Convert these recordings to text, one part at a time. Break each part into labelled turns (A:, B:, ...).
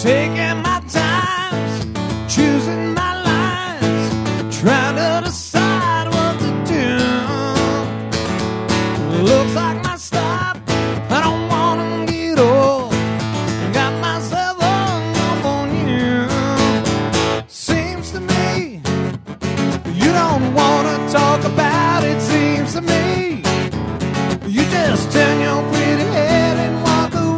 A: taking my times, choosing my lines, trying to decide what to do. Looks like my stop, I don't wanna get old. Got myself hung up on you. Seems to me you don't wanna talk about it. Seems to me you just turn your pretty head and walk away.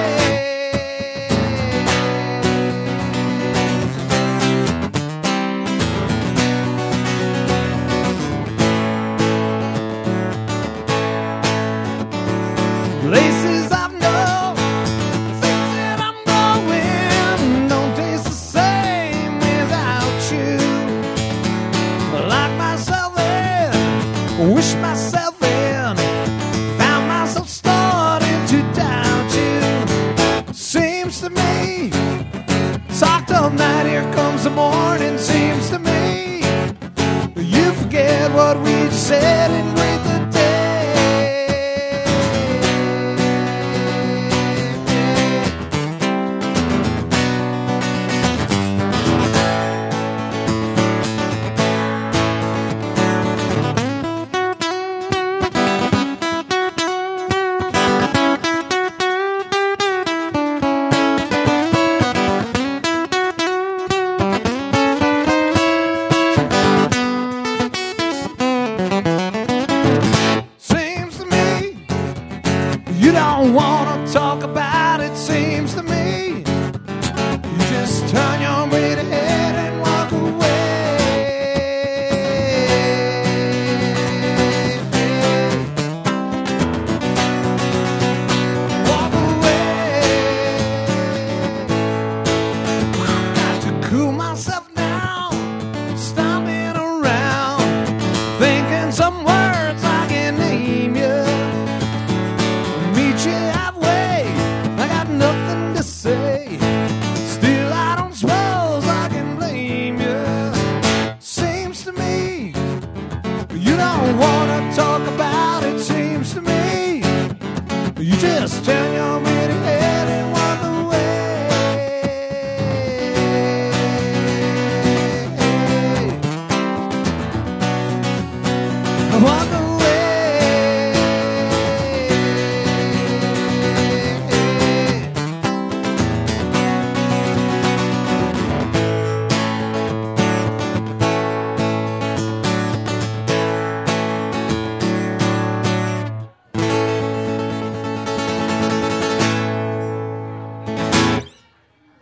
A: Places I've known, things that I'm going, don't taste the same without you. Like myself in, wish myself in, found myself starting to doubt you. Seems to me, socked up night, here comes the morning. Seems to me, you forget what we just said and greet the day. You don't wanna talk about it, seems to me. You just turn your pretty head and walk away. Walk away. Got to cool myself now, stomping around, thinking some words I can name you. Meet you halfway, I got nothing to say. Still, I don't suppose I can blame you. Seems to me you don't wanna talk about it. Seems to me you just turn your